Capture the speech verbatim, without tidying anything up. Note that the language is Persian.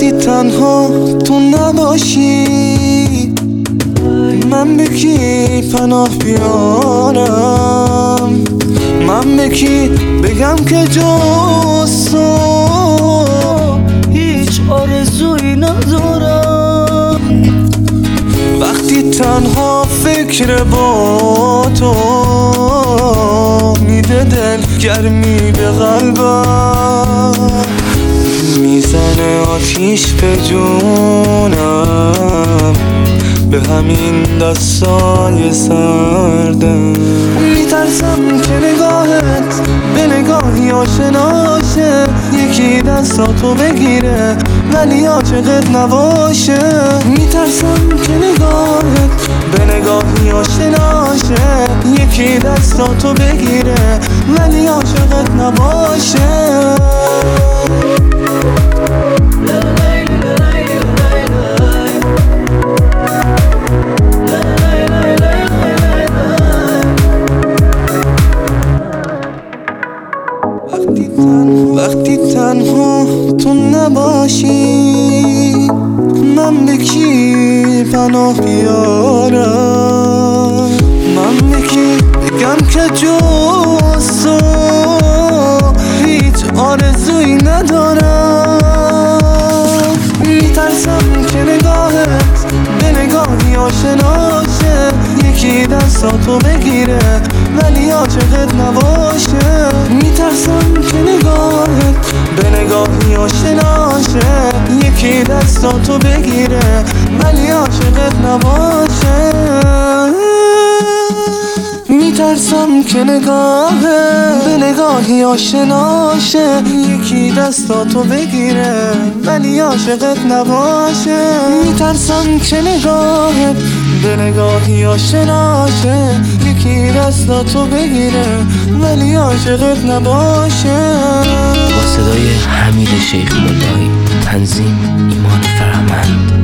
وقتی تنها تو نباشی من به کی پناه بیارم؟ من به کی بگم که جز تو هیچ آرزویی ندارم؟ وقتی تنها فکر با تو میده دل گرمی به قلبم، میزنه آتیش به جونم، به همین دستای سردم. میترسم که نگاهت به نگاهی آشناشه، یکی دستاتو بگیره ولی عاشقت نباشه. میترسم که نگاهت به نگاهی آشناشه، یکی دستاتو بگیره ولی عاشقت نباشه. وقتی تنها تو نباشی من به کی پناه بیارم؟ من به کی بگم که جز تو هیچ آرزویی ندارم؟ میترسم که نگاهت به نگاهی آشناشه، یکی دستاتو بگیره ولی عاشقت نباشه. میترسم که نگاهت به نگاهی آشناشه، یکی دستاتو بگیره ولی عاشقت نباشه. میترسم که نگاهت به نگاهی آشناشه، یکی دستاتو بگیره ولی عاشقت نباشه. میترسم که نگاهت به نگاهی آشناشه، یکی دستاتو بگیره ولی عاشقت نباشه. با صدای حمید شیخ ملایی، تنظیم ایمان فرهمند.